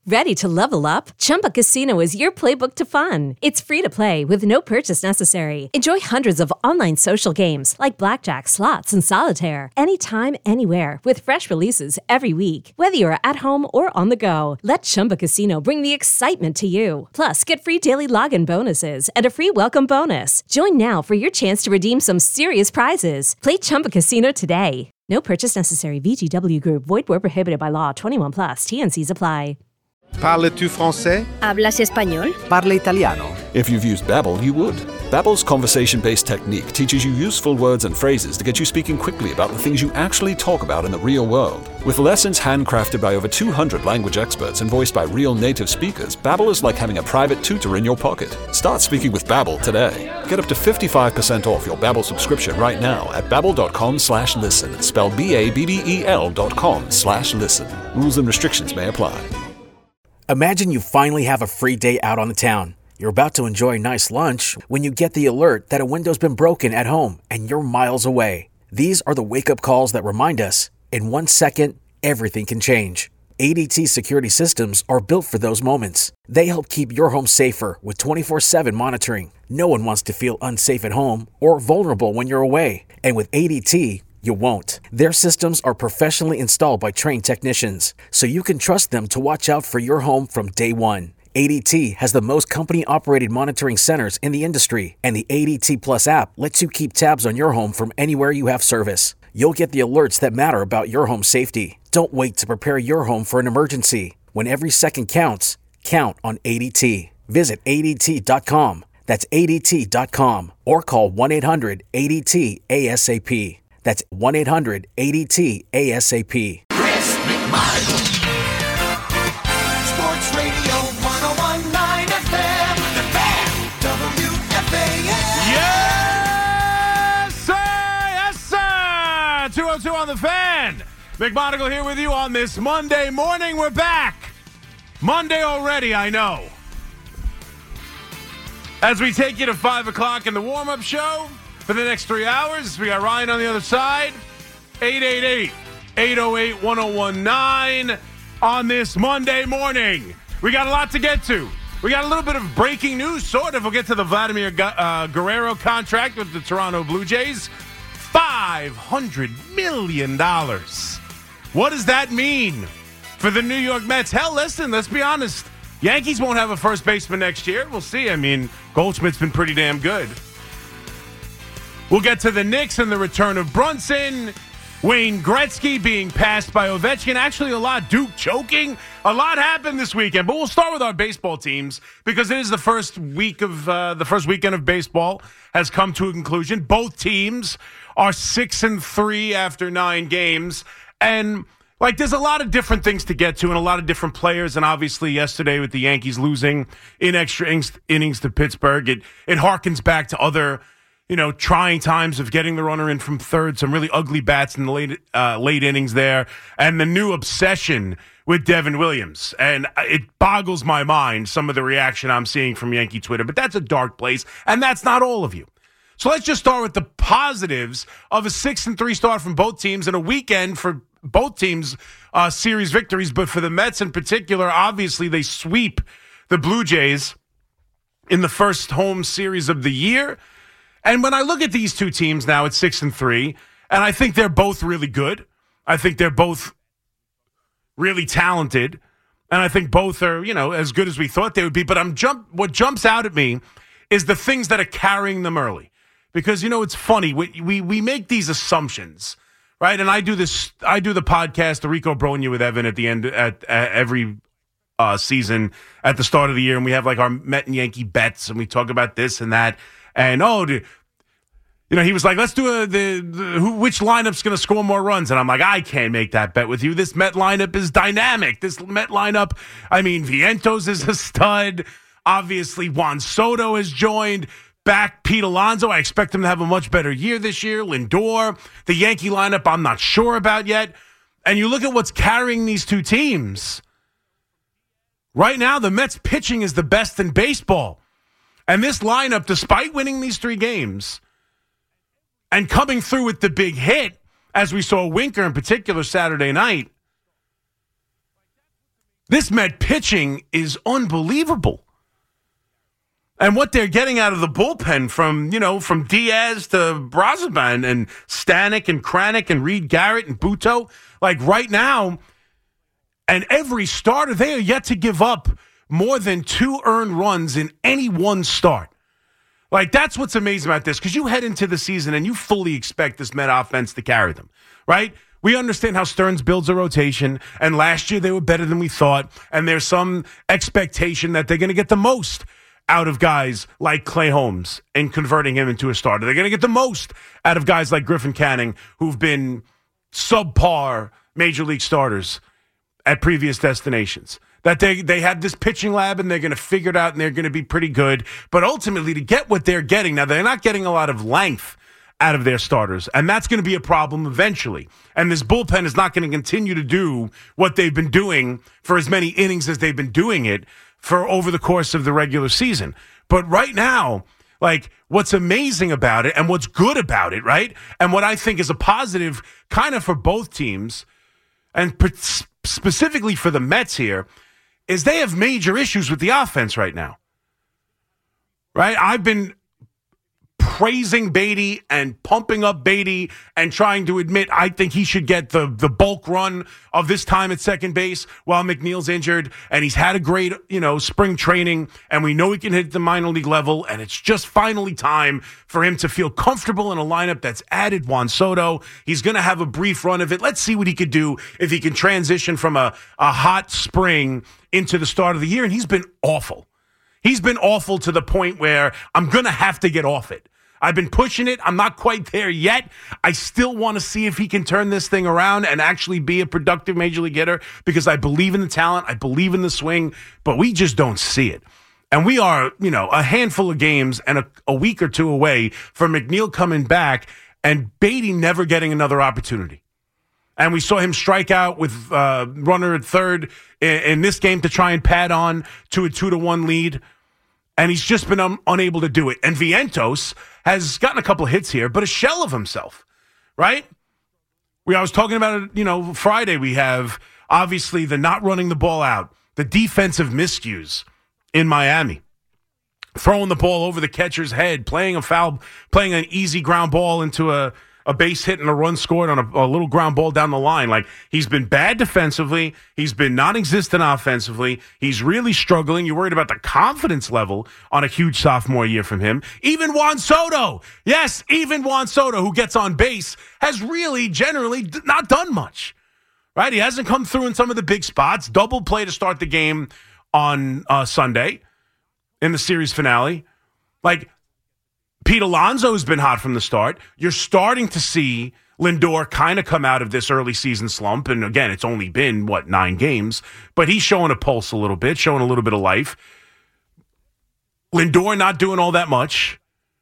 Ready to level up? Chumba Casino is your playbook to fun. It's free to play with no purchase necessary. Enjoy hundreds of online social games like blackjack, slots, and solitaire. Anytime, anywhere with fresh releases every week. Whether you're at home or on the go, let Chumba Casino bring the excitement to you. Plus, get free daily login bonuses and a free welcome bonus. Join now for your chance to redeem some serious prizes. Play Chumba Casino today. No purchase necessary. VGW Group. Void where prohibited by law. 21 plus. T&Cs apply. Parles-tu français? ¿Hablas español? Parla italiano. If you've used Babbel, you would. Babbel's conversation-based technique teaches you useful words and phrases to get you speaking quickly about the things you actually talk about in the real world. With lessons handcrafted by over 200 language experts and voiced by real native speakers, Babbel is like having a private tutor in your pocket. Start speaking with Babbel today. Get up to 55% off your Babbel subscription right now at babbel.com/listen. Spelled BABBEL.com/listen. Rules and restrictions may apply. Imagine you finally have a free day out on the town. You're about to enjoy a nice lunch when you get the alert that a window's been broken at home and you're miles away. These are the wake-up calls that remind us, in 1 second, everything can change. ADT security systems are built for those moments. They help keep your home safer with 24/7 monitoring. No one wants to feel unsafe at home or vulnerable when you're away. And with ADT, you won't. Their systems are professionally installed by trained technicians, so you can trust them to watch out for your home from day one. ADT has the most company-operated monitoring centers in the industry, and the ADT Plus app lets you keep tabs on your home from anywhere you have service. You'll get the alerts that matter about your home safety. Don't wait to prepare your home for an emergency. When every second counts, count on ADT. Visit ADT.com. That's ADT.com. Or call 1-800-ADT-ASAP. That's 1-800-ADT-ASAP. Chris McMichael. Sports Radio 101.9 FM. The Fan. WFAN. Yes, sir. Yes, sir. 202 on The Fan. McMonagle here with you on this Monday morning. We're back. Monday already, I know. As we take you to 5 o'clock in the warm-up show. For the next 3 hours, we got Ryan on the other side. 888-808-1019 on this Monday morning. We got a lot to get to. We got a little bit of breaking news, sort of. We'll get to the Vladimir Guerrero contract with the Toronto Blue Jays. $500 million. What does that mean for the New York Mets? Hell, listen, let's be honest. Yankees won't have a first baseman next year. We'll see. I mean, Goldschmidt's been pretty damn good. We'll get to the Knicks and the return of Brunson. Wayne Gretzky being passed by Ovechkin. Actually, a lot. Duke choking. A lot happened this weekend. But we'll start with our baseball teams because it is the first weekend of baseball has come to a conclusion. Both teams are 6-3 after 9 games. And there's a lot of different things to get to and a lot of different players. And obviously yesterday with the Yankees losing in extra innings to Pittsburgh, it harkens back to other trying times of getting the runner in from third, some really ugly bats in the late innings there, and the new obsession with Devin Williams. And it boggles my mind, some of the reaction I'm seeing from Yankee Twitter, but that's a dark place, and that's not all of you. So let's just start with the positives of a 6-3 start from both teams and a weekend for both teams' series victories, but for the Mets in particular, obviously they sweep the Blue Jays in the first home series of the year. And when I look at these two teams now, it's 6-3, and I think they're both really good. I think they're both really talented, and I think both are, as good as we thought they would be. But what jumps out at me is the things that are carrying them early. Because, it's funny. We make these assumptions, right? And I do the podcast, the Rico Bronya with Evan at the end at every season at the start of the year, and we have our Met and Yankee bets, and we talk about this and that. And, he was like, let's do which lineup's going to score more runs. And I'm like, I can't make that bet with you. This Met lineup is dynamic. This Met lineup, Vientos is a stud. Obviously, Juan Soto has joined. Back Pete Alonso. I expect him to have a much better year this year. Lindor. The Yankee lineup I'm not sure about yet. And you look at what's carrying these two teams. Right now, the Mets pitching is the best in baseball. And this lineup, despite winning these 3 games and coming through with the big hit, as we saw Winker in particular Saturday night, This Met pitching is unbelievable. And what they're getting out of the bullpen from Diaz to Brazoban and Stanek and Kranick and Reed Garrett and Buto, like right now, and every starter, they are yet to give up more than 2 earned runs in any one start. Like, that's what's amazing about this, because you head into the season and you fully expect this Met offense to carry them, right? We understand how Stearns builds a rotation, and last year they were better than we thought, and there's some expectation that they're going to get the most out of guys like Clay Holmes and converting him into a starter. They're going to get the most out of guys like Griffin Canning, who've been subpar Major League starters at previous destinations. That they have this pitching lab and they're going to figure it out and they're going to be pretty good. But ultimately, to get what they're getting, now they're not getting a lot of length out of their starters, and that's going to be a problem eventually. And this bullpen is not going to continue to do what they've been doing for as many innings as they've been doing it for over the course of the regular season. But right now, like, what's amazing about it and what's good about it, right, and what I think is a positive kind of for both teams, and specifically for the Mets here, is they have major issues with the offense right now. Right? I've been praising Beatty and pumping up Beatty and trying to admit I think he should get the bulk run of this time at second base while McNeil's injured, and he's had a great, spring training, and we know he can hit the minor league level, and it's just finally time for him to feel comfortable in a lineup that's added Juan Soto. He's going to have a brief run of it. Let's see what he could do if he can transition from a hot spring into the start of the year, and he's been awful. He's been awful to the point where I'm going to have to get off it. I've been pushing it. I'm not quite there yet. I still want to see if he can turn this thing around and actually be a productive Major League hitter, because I believe in the talent. I believe in the swing, but we just don't see it. And we are, a handful of games and a week or two away from McNeil coming back and Beatty never getting another opportunity. And we saw him strike out with runner at third in this game to try and pad on to a 2-1 lead. And he's just been unable to do it. And Vientos has gotten a couple of hits here, but a shell of himself, right? I was talking about it, Friday. We have, obviously, the not running the ball out, the defensive miscues in Miami, throwing the ball over the catcher's head, playing an easy ground ball into a base hit and a run scored on a little ground ball down the line. Like, he's been bad defensively. He's been non-existent offensively. He's really struggling. You're worried about the confidence level on a huge sophomore year from him. Even Juan Soto, yes, even Juan Soto, who gets on base, has really generally not done much, right? He hasn't come through in some of the big spots. Double play to start the game on Sunday in the series finale. Like, Pete Alonso's been hot from the start. You're starting to see Lindor kind of come out of this early season slump. And again, it's only been, 9 games? But he's showing a pulse a little bit, showing a little bit of life. Lindor not doing all that much.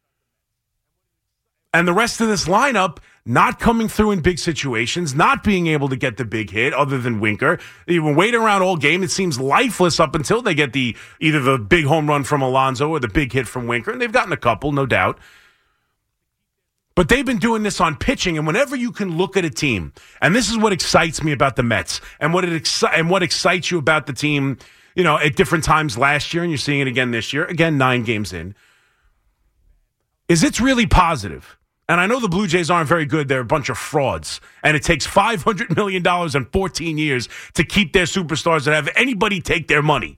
And the rest of this lineup not coming through in big situations, not being able to get the big hit other than Winker. They've been waiting around all game. It seems lifeless up until they get either the big home run from Alonso or the big hit from Winker. And they've gotten a couple, no doubt. But they've been doing this on pitching. And whenever you can look at a team, and this is what excites me about the Mets and what excites you about the team, at different times last year, and you're seeing it again this year, again, 9 games in, is it's really positive. And I know the Blue Jays aren't very good. They're a bunch of frauds. And it takes $500 million in 14 years to keep their superstars and have anybody take their money.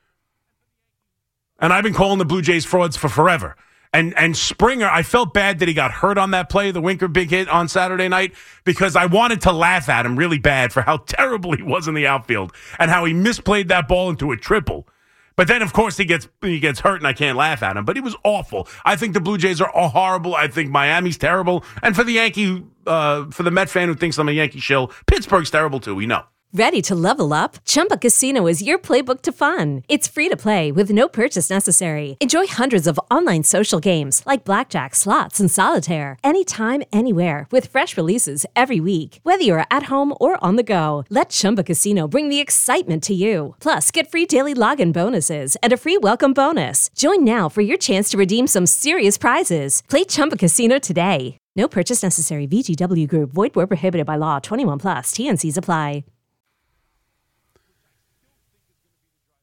And I've been calling the Blue Jays frauds for forever. And Springer, I felt bad that he got hurt on that play, the Winker big hit on Saturday night, because I wanted to laugh at him really bad for how terrible he was in the outfield and how he misplayed that ball into a triple. But then, of course, he gets hurt, and I can't laugh at him. But he was awful. I think the Blue Jays are horrible. I think Miami's terrible. And for the Met fan who thinks I'm a Yankee shill, Pittsburgh's terrible too. We know. Ready to level up? Chumba Casino is your playbook to fun. It's free to play with no purchase necessary. Enjoy hundreds of online social games like blackjack, slots, and solitaire anytime, anywhere with fresh releases every week. Whether you're at home or on the go, let Chumba Casino bring the excitement to you. Plus, get free daily login bonuses and a free welcome bonus. Join now for your chance to redeem some serious prizes. Play Chumba Casino today. No purchase necessary. VGW Group. Void where prohibited by law. 21 plus. TNCs apply.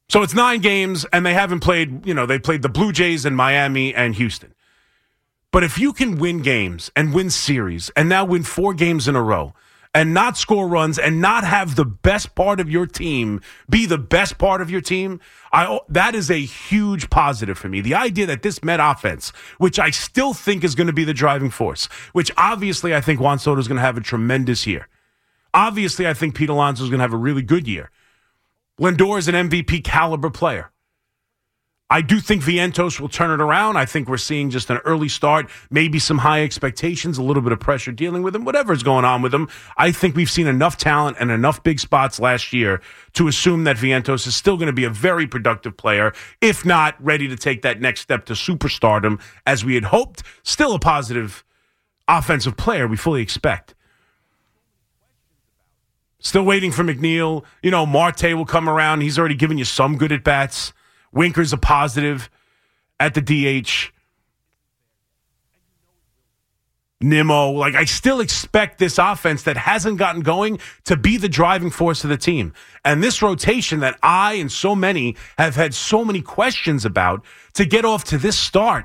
So it's 9 games, and they haven't played, they played the Blue Jays and Miami and Houston. But if you can win games and win series and now win 4 games in a row and not score runs and not have the best part of your team be the best part of your team, that is a huge positive for me. The idea that this Met offense, which I still think is going to be the driving force, which obviously I think Juan Soto is going to have a tremendous year. Obviously, I think Pete Alonso is going to have a really good year. Lindor is an MVP caliber player. I do think Vientos will turn it around. I think we're seeing just an early start, maybe some high expectations, a little bit of pressure dealing with him, whatever's going on with him. I think we've seen enough talent and enough big spots last year to assume that Vientos is still going to be a very productive player, if not ready to take that next step to superstardom as we had hoped. Still a positive offensive player we fully expect. Still waiting for McNeil. Marte will come around. He's already given you some good at-bats. Winker's a positive at the DH. Nimmo. I still expect this offense that hasn't gotten going to be the driving force of the team. And this rotation that I and so many have had so many questions about to get off to this start.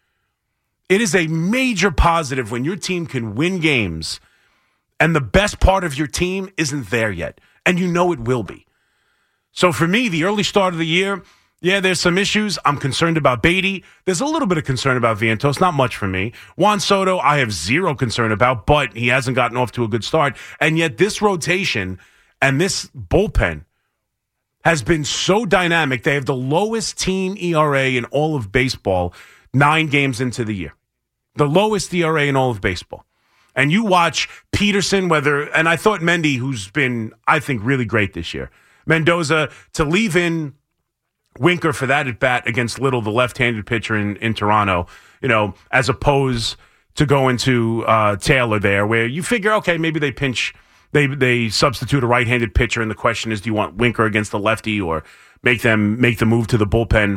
It is a major positive when your team can win games and the best part of your team isn't there yet. And it will be. So for me, the early start of the year, yeah, there's some issues. I'm concerned about Beatty. There's a little bit of concern about Vientos. Not much for me. Juan Soto, I have zero concern about, but he hasn't gotten off to a good start. And yet this rotation and this bullpen has been so dynamic. They have the lowest team ERA in all of baseball 9 games into the year. The lowest ERA in all of baseball. And you watch Peterson, and I thought Mendy, who's been, I think, really great this year. Mendoza, to leave in Winker for that at-bat against Little, the left-handed pitcher in Toronto, as opposed to going to Taylor there, where you figure, okay, maybe they substitute a right-handed pitcher, and the question is, do you want Winker against the lefty or make the move to the bullpen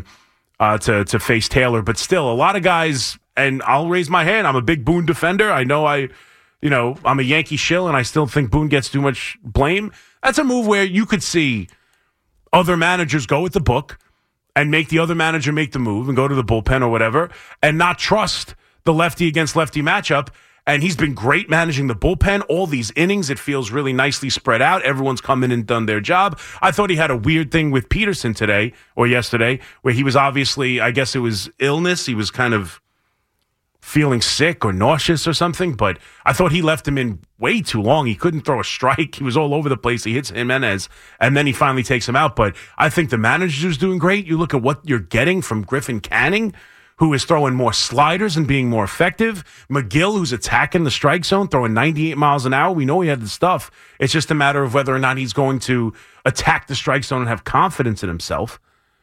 to face Taylor? But still, a lot of guys, and I'll raise my hand, I'm a big Boone defender. I know I'm a Yankee shill, and I still think Boone gets too much blame. That's a move where you could see other managers go with the book and make the other manager make the move and go to the bullpen or whatever and not trust the lefty against lefty matchup. And he's been great managing the bullpen. All these innings, it feels really nicely spread out. Everyone's come in and done their job. I thought he had a weird thing with Peterson today or yesterday where he was obviously, I guess it was illness. He was kind of feeling sick or nauseous or something, but I thought he left him in way too long. He couldn't throw a strike. He was all over the place. He hits Jimenez, and then he finally takes him out. But I think the manager's doing great. You look at what you're getting from Griffin Canning, who is throwing more sliders and being more effective. McGill, who's attacking the strike zone, throwing 98 miles an hour. We know he had the stuff. It's just a matter of whether or not he's going to attack the strike zone and have confidence in himself.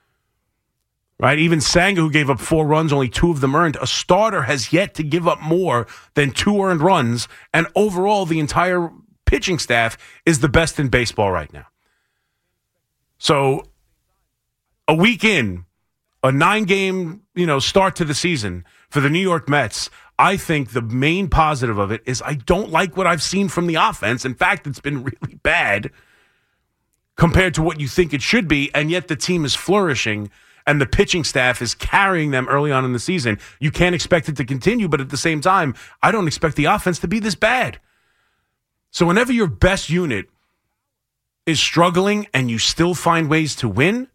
Right? Even Sanga, who gave up 4 runs, only 2 of them earned. A starter has yet to give up more than 2 earned runs. And overall, the entire pitching staff is the best in baseball right now. So a week in, a 9-game, start to the season for the New York Mets, I think the main positive of it is I don't like what I've seen from the offense. In fact, it's been really bad compared to what you think it should be. And yet the team is flourishing. And the pitching staff is carrying them early on in the season. You can't expect it to continue, but at the same time, I don't expect the offense to be this bad. So whenever your best unit is struggling and you still find ways to win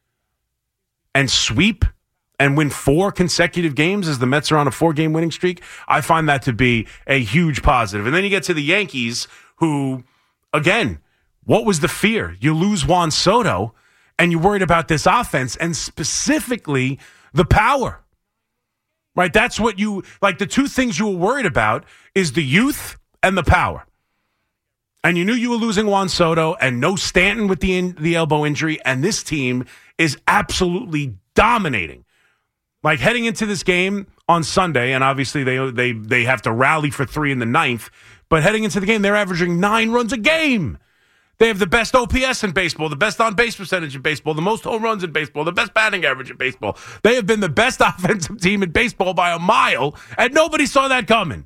and sweep and win 4 consecutive games as the Mets are on a 4-game winning streak, I find that to be a huge positive. And then you get to the Yankees who, again, what was the fear? You lose Juan Soto, and you're worried about this offense and specifically the power, right? That's what the 2 things you were worried about is the youth and the power. And you knew you were losing Juan Soto and no Stanton with the elbow injury. And this team is absolutely dominating. Like heading into this game on Sunday, and obviously they have to rally for 3 in the 9th, but heading into the game, they're averaging 9 runs a game. They have the best OPS in baseball, the best on-base percentage in baseball, the most home runs in baseball, the best batting average in baseball. They have been the best offensive team in baseball by a mile, and nobody saw that coming.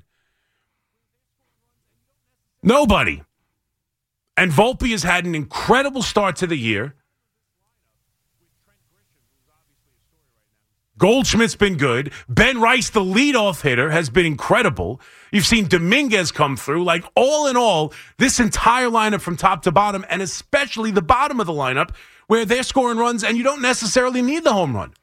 Nobody. And Volpe has had an incredible start to the year. Goldschmidt's been good. Ben Rice, the leadoff hitter, has been incredible. You've seen Dominguez come through. Like, all in all, this entire lineup from top to bottom, and especially the bottom of the lineup, where they're scoring runs and you don't necessarily need the home run.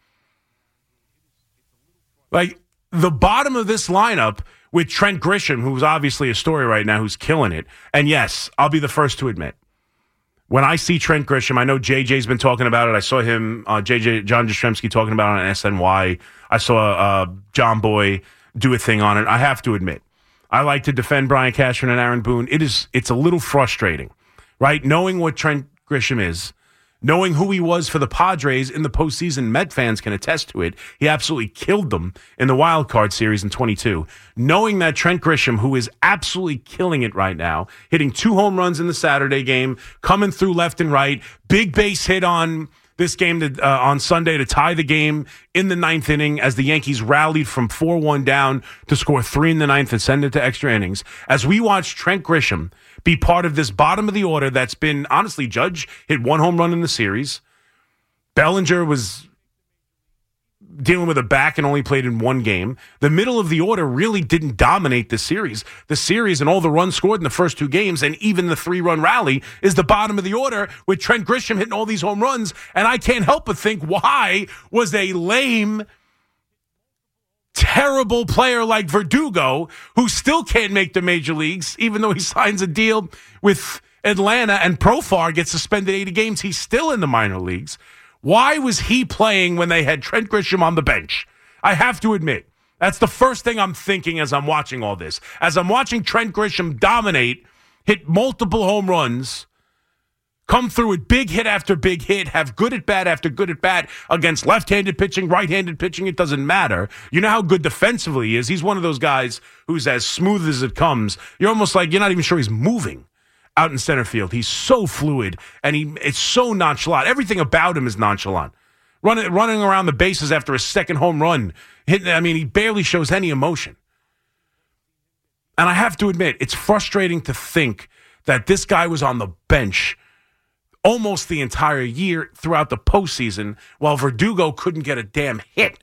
Like, the bottom of this lineup with Trent Grisham, who's obviously a story right now, who's killing it. And yes, I'll be the first to admit, when I see Trent Grisham, I know JJ's been talking about it. I saw him, John Jastrzemski, talking about it on SNY. I saw John Boy do a thing on it. I have to admit, I like to defend Brian Cashman and Aaron Boone. It's a little frustrating, right? Knowing what Trent Grisham is, knowing who he was for the Padres in the postseason, Met fans can attest to it. He absolutely killed them in the wild card series in 22. Knowing that Trent Grisham, who is absolutely killing it right now, hitting 2 home runs in the Saturday game, coming through left and right, big base hit on this game on Sunday to tie the game in the 9th inning as the Yankees rallied from 4-1 down to score 3 in the 9th and send it to extra innings. As we watch Trent Grisham be part of this bottom of the order that's been, honestly, Judge hit 1 home run in the series. Bellinger was dealing with a back and only played in 1 game. The middle of the order really didn't dominate the series. The series and all the runs scored in the first 2 games and even the 3-run rally is the bottom of the order with Trent Grisham hitting all these home runs. And I can't help but think, why was a lame, terrible player like Verdugo, who still can't make the major leagues, even though he signs a deal with Atlanta and Profar gets suspended 80 games, he's still in the minor leagues. Why was he playing when they had Trent Grisham on the bench? I have to admit, that's the first thing I'm thinking as I'm watching all this. As I'm watching Trent Grisham dominate, hit multiple home runs, come through with big hit after big hit, have good at bat after good at bat against left-handed pitching, right-handed pitching, it doesn't matter. You know how good defensively he is. He's one of those guys who's as smooth as it comes. You're almost like you're not even sure he's moving out in center field. He's so fluid, and it's so nonchalant. Everything about him is nonchalant. Running around the bases after a second home run. He barely shows any emotion. And I have to admit, it's frustrating to think that this guy was on the bench almost the entire year throughout the postseason while Verdugo couldn't get a damn hit.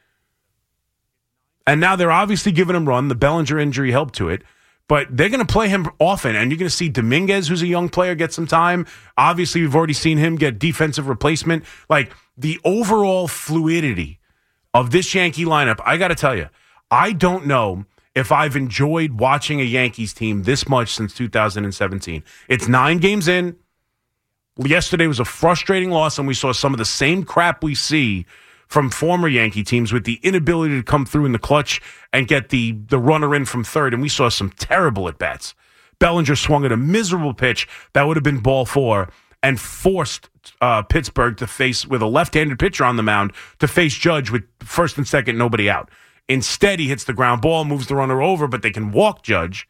And now they're obviously giving him run. The Bellinger injury helped to it. But they're going to play him often, and you're going to see Dominguez, who's a young player, get some time. Obviously, we've already seen him get defensive replacement. Like, the overall fluidity of this Yankee lineup, I got to tell you, I don't know if I've enjoyed watching a Yankees team this much since 2017. It's 9 games in. Yesterday was a frustrating loss, and we saw some of the same crap we see from former Yankee teams with the inability to come through in the clutch and get the runner in from third, and we saw some terrible at-bats. Bellinger swung at a miserable pitch that would have been ball 4 and forced Pittsburgh to face, with a left-handed pitcher on the mound, to face Judge with first and second, nobody out. Instead, he hits the ground ball, moves the runner over, but they can walk Judge.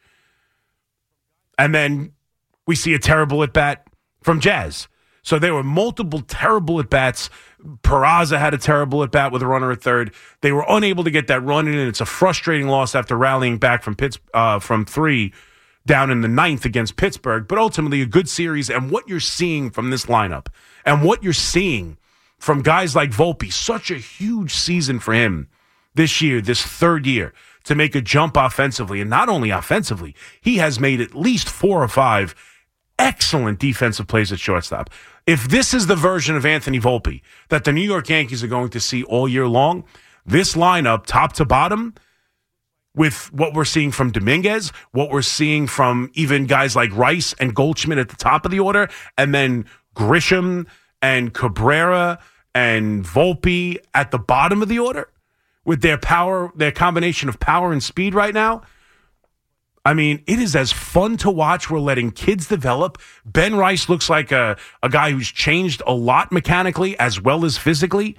And then we see a terrible at-bat from Jazz. So there were multiple terrible at-bats. Peraza had a terrible at-bat with a runner at third. They were unable to get that run in, and it's a frustrating loss after rallying back from 3 down in the 9th against Pittsburgh. But ultimately, a good series, and what you're seeing from this lineup and what you're seeing from guys like Volpe, such a huge season for him this year, this 3rd year, to make a jump offensively. And not only offensively, he has made at least 4 or 5 excellent defensive plays at shortstop. If this is the version of Anthony Volpe that the New York Yankees are going to see all year long, this lineup, top to bottom, with what we're seeing from Dominguez, what we're seeing from even guys like Rice and Goldschmidt at the top of the order, and then Grisham and Cabrera and Volpe at the bottom of the order, with their power, their combination of power and speed right now, I mean, it is as fun to watch. We're letting kids develop. Ben Rice looks like a guy who's changed a lot mechanically as well as physically.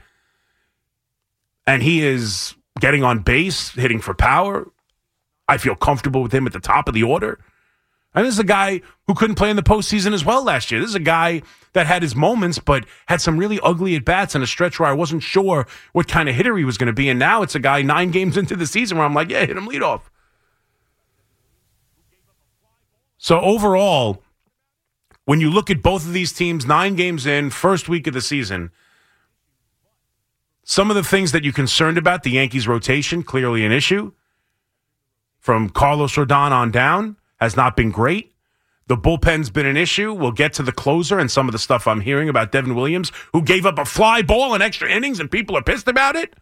And he is getting on base, hitting for power. I feel comfortable with him at the top of the order. And this is a guy who couldn't play in the postseason as well last year. This is a guy that had his moments, but had some really ugly at-bats in a stretch where I wasn't sure what kind of hitter he was going to be. And now it's a guy 9 games into the season where I'm like, yeah, hit him leadoff. So overall, when you look at both of these teams, 9 games in, first week of the season, Some of the things that you're concerned about, the Yankees' rotation, clearly an issue. From Carlos Rodon on down, has not been great. The bullpen's been an issue. We'll get to the closer and some of the stuff I'm hearing about Devin Williams, who gave up a fly ball in extra innings, and people are pissed about it.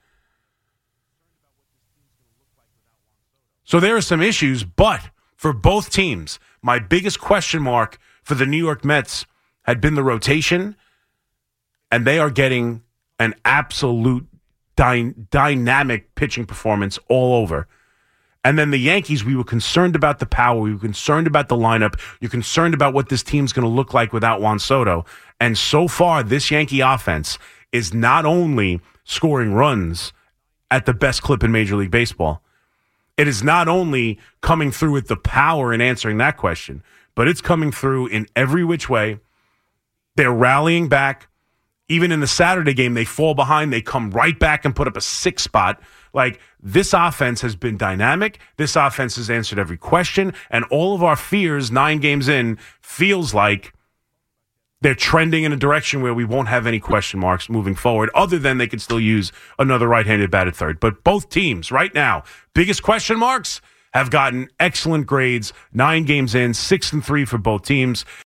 So there are some issues, but for both teams, my biggest question mark for the New York Mets had been the rotation, and they are getting an absolute dynamic pitching performance all over. And then the Yankees, we were concerned about the power. We were concerned about the lineup. You're concerned about what this team's going to look like without Juan Soto. And so far, this Yankee offense is not only scoring runs at the best clip in Major League Baseball, it is not only coming through with the power in answering that question, but it's coming through in every which way. They're rallying back. Even in the Saturday game, they fall behind. They come right back and put up a 6 spot. Like, this offense has been dynamic. This offense has answered every question. And all of our fears 9 games in feels like they're trending in a direction where we won't have any question marks moving forward, other than they could still use another right-handed bat at third. But both teams right now, biggest question marks, have gotten excellent grades 9 games in, 6-3 for both teams.